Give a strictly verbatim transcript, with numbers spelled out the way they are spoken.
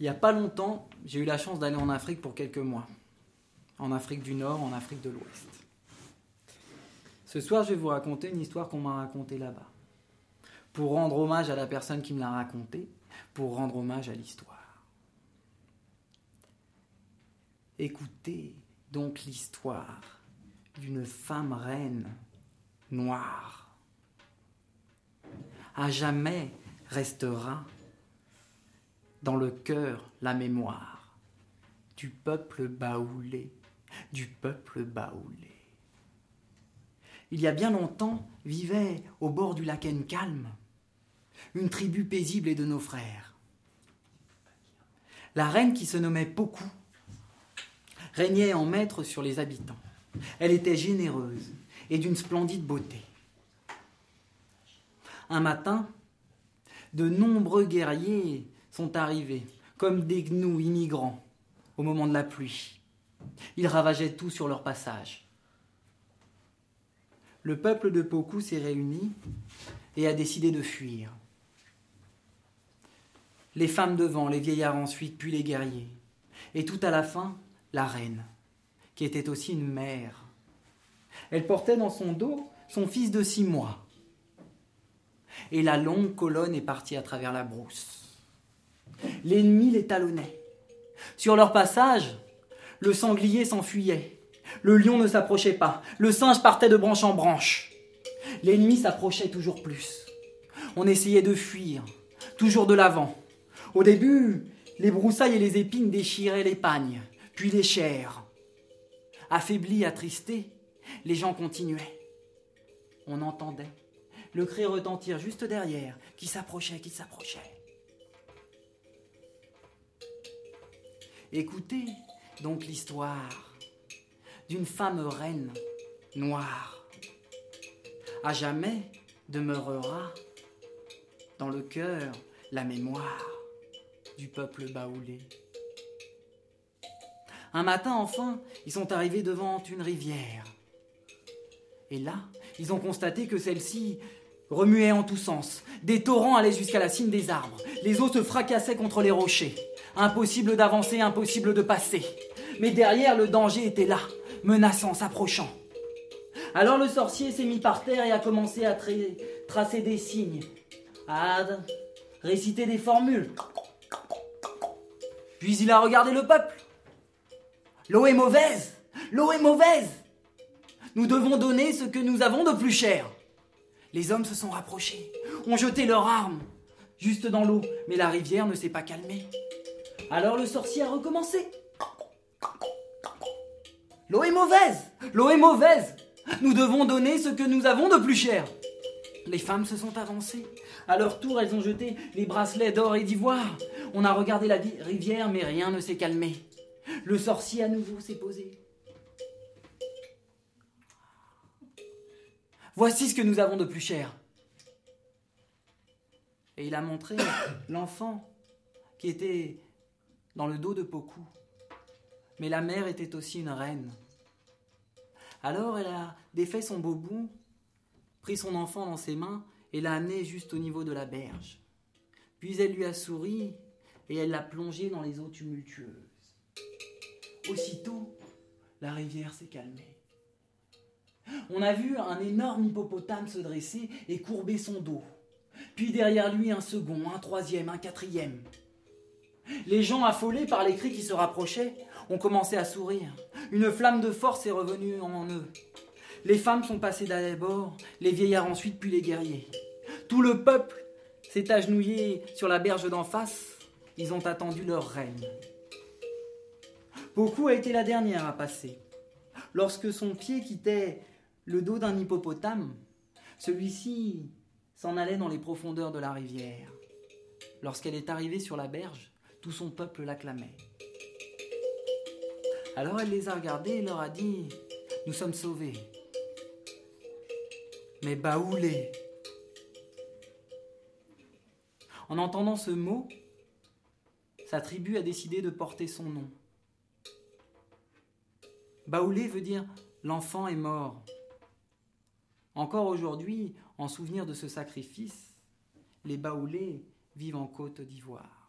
Il n'y a pas longtemps, j'ai eu la chance d'aller en Afrique pour quelques mois. En Afrique du Nord, en Afrique de l'Ouest. Ce soir, je vais vous raconter une histoire qu'on m'a racontée là-bas. Pour rendre hommage à la personne qui me l'a racontée, pour rendre hommage à l'histoire. Écoutez donc l'histoire d'une femme reine noire. À jamais restera dans le cœur la mémoire du peuple baoulé, du peuple baoulé. Il y a bien longtemps vivait au bord du lac Nkalm une tribu paisible et de nos frères. La reine qui se nommait Pokou régnait en maître sur les habitants. Elle était généreuse et d'une splendide beauté. Un matin, de nombreux guerriers sont arrivés, comme des gnous immigrants, au moment de la pluie. Ils ravageaient tout sur leur passage. Le peuple de Pokou s'est réuni et a décidé de fuir. Les femmes devant, les vieillards ensuite, puis les guerriers. Et tout à la fin, la reine, qui était aussi une mère. Elle portait dans son dos son fils de six mois. Et la longue colonne est partie à travers la brousse. L'ennemi les talonnait. Sur leur passage, le sanglier s'enfuyait. Le lion ne s'approchait pas. Le singe partait de branche en branche. L'ennemi s'approchait toujours plus. On essayait de fuir, toujours de l'avant. Au début, les broussailles et les épines déchiraient les pagnes, puis les chairs. Affaiblis, attristés, les gens continuaient. On entendait le cri retentir juste derrière, qui s'approchait, qui s'approchait. Écoutez donc l'histoire d'une femme reine noire. À jamais demeurera dans le cœur la mémoire du peuple baoulé. Un matin, enfin, ils sont arrivés devant une rivière. Et là, ils ont constaté que celle-ci remuait en tous sens. Des torrents allaient jusqu'à la cime des arbres. Les eaux se fracassaient contre les rochers. Impossible d'avancer, impossible de passer. Mais derrière, le danger était là, menaçant, s'approchant. Alors le sorcier s'est mis par terre et a commencé à tra- tracer des signes, à réciter des formules. Puis il a regardé le peuple. L'eau est mauvaise, l'eau est mauvaise. Nous devons donner ce que nous avons de plus cher. Les hommes se sont rapprochés, ont jeté leurs armes juste dans l'eau, mais la rivière ne s'est pas calmée. Alors le sorcier a recommencé. L'eau est mauvaise, l'eau est mauvaise. Nous devons donner ce que nous avons de plus cher. Les femmes se sont avancées. À leur tour, elles ont jeté les bracelets d'or et d'ivoire. On a regardé la rivière, mais rien ne s'est calmé. Le sorcier à nouveau s'est posé. Voici ce que nous avons de plus cher. Et il a montré l'enfant qui était dans le dos de Pokou. Mais la mère était aussi une reine. Alors elle a défait son beau bout, pris son enfant dans ses mains et l'a amené juste au niveau de la berge. Puis elle lui a souri et elle l'a plongé dans les eaux tumultueuses. Aussitôt, la rivière s'est calmée. On a vu un énorme hippopotame se dresser et courber son dos. Puis derrière lui un second, un troisième, un quatrième. Les gens affolés par les cris qui se rapprochaient ont commencé à sourire. Une flamme de force est revenue en eux. Les femmes sont passées d'abord, les vieillards ensuite, puis les guerriers. Tout le peuple s'est agenouillé sur la berge d'en face. Ils ont attendu leur reine. Pokou a été la dernière à passer. Lorsque son pied quittait le dos d'un hippopotame, celui-ci s'en allait dans les profondeurs de la rivière. Lorsqu'elle est arrivée sur la berge, tout son peuple l'acclamait. Alors elle les a regardés et leur a dit « Nous sommes sauvés. » Mais baoulés. En entendant ce mot, sa tribu a décidé de porter son nom. Baoulé veut dire « l'enfant est mort ». Encore aujourd'hui, en souvenir de ce sacrifice, les baoulés vivent en Côte d'Ivoire.